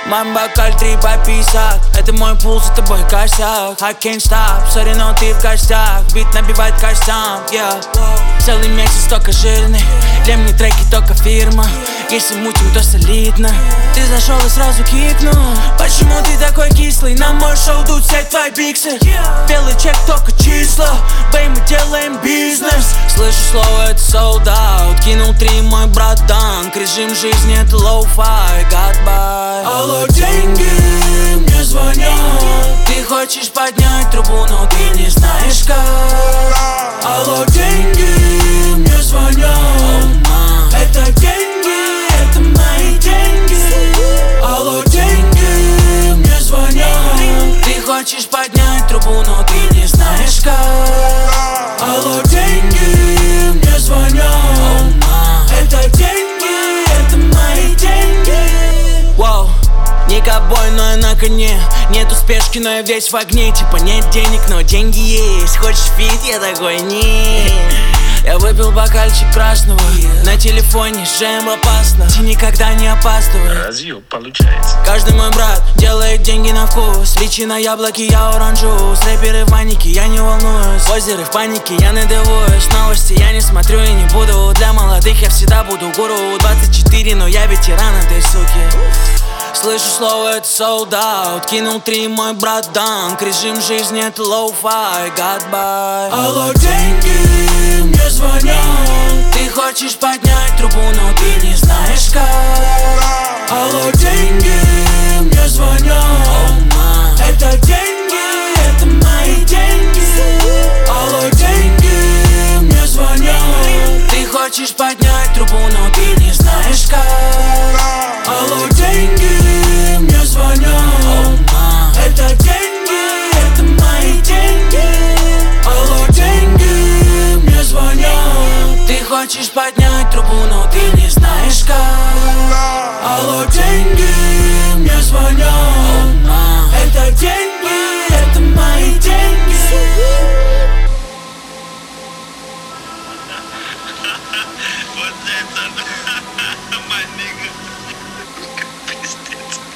Мой бокаль 3 по 50. Это мой пул, за тобой косяк. I can't stop, сори, но ты в гостях. Бит набивает костям, yeah. Целый месяц только жирный. Для меня треки только фирма. Если мутим, то солидно. Ты зашел и сразу кикнул. Почему ты такой кислый? На мой шоу идут все твои биксы. Белый чек, только числа. Бэй, мы делаем бизнес. Слышу слово, это sold out. Кинул 3 мой братан. Режим жизни, это low-fi, goodbye. Алло, деньги, мне звонят. Ты хочешь поднять трубу, но ты не знаешь как. Алло, деньги, мне звонят. Это деньги, это мои деньги. Алло, деньги, мне звонят. Ты хочешь поднять трубу, но ты не знаешь как. Алло, деньги, мне звонят. Это деньги, это мои деньги. Воу. Не ковбой, но я на коне. Нету спешки, но я весь в огне. Типа нет денег, но деньги есть. Хочешь фит? Я такой, не. Я выпил бокальчик красного. На телефоне жем опасно. Ты никогда не опаздывай. Разъёб получается. Каждый мой брат делает деньги на вкус. Личи на яблоке, я оранжуюсь. Рэперы в панике, я не волнуюсь. Озеры в панике, я надеваюсь. Новости я не смотрю и не буду. Для молодых я всегда буду гуру. 24, но я ветеран этой суки. Слышу слово, это sold out. Кинул 3 мой братан. Режим жизни, это low-fi, goodbye. Алло, деньги, мне звонят. Ты хочешь поднять трубу, но ты не знаешь как. Алло, деньги, мне звонят. Это деньги, это мои деньги. Алло, деньги, мне звонят. Ты хочешь поднять трубу, но ты не знаешь как. Алло, деньги, мне звонят. Это деньги, это мои деньги. Алло, деньги, мне звонят. Ты хочешь поднять трубу, но ты не знаешь как. Алло, деньги, мне звонят. Это деньги, это мои деньги. Вот это, мой нигга. Пиздец.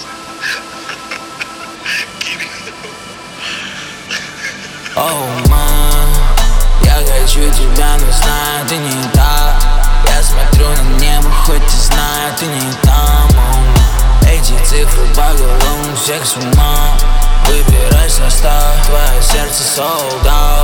Оу, мам, я хочу тебя, но знаю, ты не та. Я смотрю на небо, хоть и знаю, ты не там. Эти цифры по головам всех с ума. Выбирай состав, твое сердце sold out.